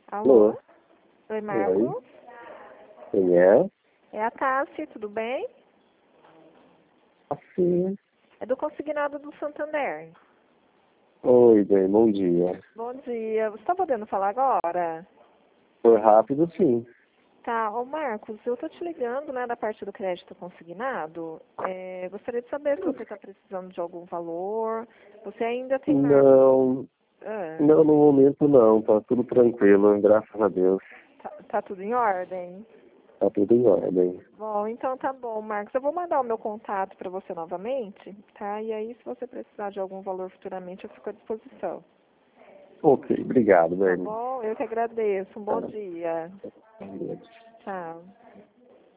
Alô? Alô? Oi, Oi, Marcos? quem é? É a Tassi, tudo bem? Assim. É do Consignado do Santander. Oi, bem, bom dia. Bom dia. Você está podendo falar agora? Foi rápido, sim. Tá, ô Marcos, eu tô te ligando, né, da parte do crédito consignado. Gostaria de saber se você está precisando de algum valor. Você ainda tem margem? Não, Ah, não, no momento não, tá tudo tranquilo, graças a Deus. tá tudo em ordem? Tá tudo em ordem. Bom, então tá bom, Marcos. Eu vou mandar o meu contato para você novamente, tá? E aí, se você precisar de algum valor futuramente, eu fico à disposição. Ok, obrigado, Tá bem. bom? Eu que agradeço. Um bom Tá, dia. tá, tá. Tchau.